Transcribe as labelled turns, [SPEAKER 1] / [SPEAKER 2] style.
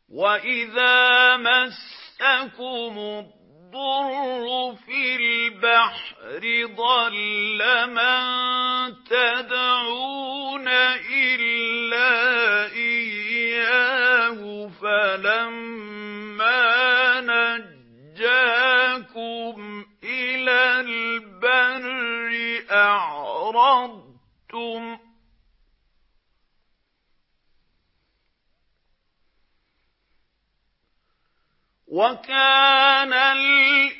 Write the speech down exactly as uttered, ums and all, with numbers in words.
[SPEAKER 1] وَإِذَا مَسَّكُمُ الضُّرُّ فِي الْبَحْرِ ضَلَّ مَن تَدْعُونَ إِلَّا إِيَّاهُ فَلَمَّا نَجَّاكُمْ إِلَى الْبَرِّ أَعْرَضْتُمْ ۚ وَكَانَ